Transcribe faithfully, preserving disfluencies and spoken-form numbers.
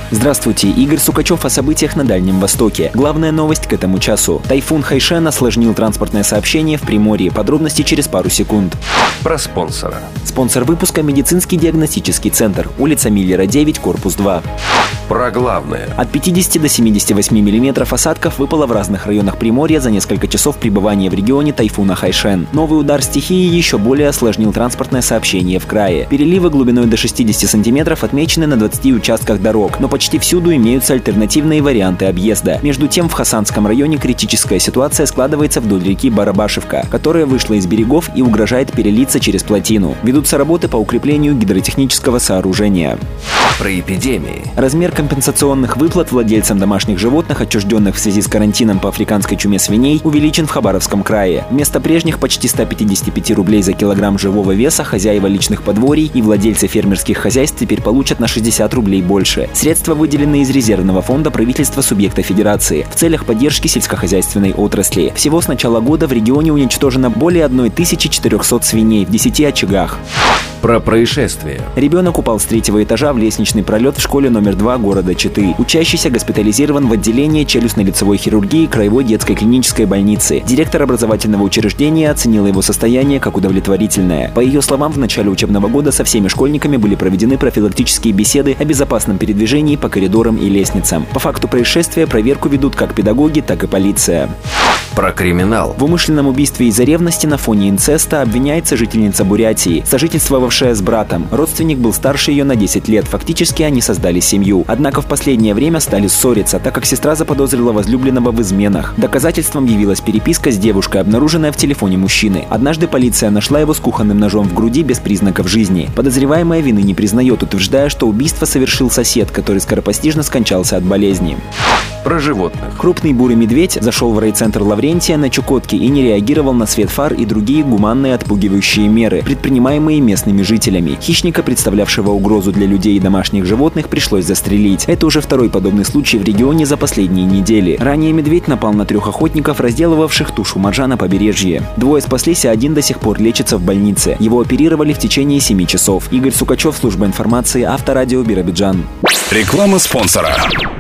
Здравствуйте, Игорь Сукачев о событиях на Дальнем Востоке. Главная новость к этому часу. Тайфун Хайшэн осложнил транспортное сообщение в Приморье. Подробности через пару секунд. Про спонсора. Спонсор выпуска — медицинский диагностический центр. Улица Миллера, девять, корпус два. Про главное. От пятидесяти до семидесяти восьми миллиметров осадков выпало в разных районах Приморья за несколько часов пребывания в регионе тайфуна Хайшэн. Новый удар стихии еще более осложнил транспортное сообщение в крае. Переливы глубиной до шестидесяти сантиметров отмечены на двадцати участках дорог, но почти всюду имеются альтернативные варианты объезда. Между тем, в Хасанском районе критическая ситуация складывается вдоль реки Барабашевка, которая вышла из берегов и угрожает перелиться через плотину. Ведутся работы по укреплению гидротехнического сооружения. Про эпидемии. Размер компенсационных выплат владельцам домашних животных, отчужденных в связи с карантином по африканской чуме свиней, увеличен в Хабаровском крае. Вместо прежних почти ста пятидесяти пяти рублей за килограмм живого веса хозяева личных подворий и владельцы фермерских хозяйств теперь получат на шестьдесят рублей больше. Средства выделены из резервного фонда правительства субъекта федерации в целях поддержки сельскохозяйственной отрасли. Всего с начала года в регионе уничтожено более тысячи четырёхсот свиней в десяти очагах. Про происшествие. Ребенок упал с третьего этажа в лестничный пролет в школе номер два города Читы. Учащийся госпитализирован в отделении челюстно-лицевой хирургии Краевой детской клинической больницы. Директор образовательного учреждения оценила его состояние как удовлетворительное. По ее словам, в начале учебного года со всеми школьниками были проведены профилактические беседы о безопасном передвижении по коридорам и лестницам. По факту происшествия проверку ведут как педагоги, так и полиция. Про криминал. В умышленном убийстве из-за ревности на фоне инцеста обвиняется жительница Бурятии, сожительствовавшая с братом. Родственник был старше ее на десять лет, фактически они создали семью. Однако в последнее время стали ссориться, так как сестра заподозрила возлюбленного в изменах. Доказательством явилась переписка с девушкой, обнаруженная в телефоне мужчины. Однажды полиция нашла его с кухонным ножом в груди без признаков жизни. Подозреваемая вины не признает, утверждая, что убийство совершил сосед, который скоропостижно скончался от болезни. Про животных. Крупный бурый медведь зашел в райцентр Лаврентия на Чукотке и не реагировал на свет фар и другие гуманные отпугивающие меры, предпринимаемые местными жителями. Хищника, представлявшего угрозу для людей и домашних животных, пришлось застрелить. Это уже второй подобный случай в регионе за последние недели. Ранее медведь напал на трех охотников, разделывавших тушу моржа на побережье. Двое спаслись, а один до сих пор лечится в больнице. Его оперировали в течение семи часов. Игорь Сукачев, служба информации, Авторадио, Биробиджан. Реклама спонсора.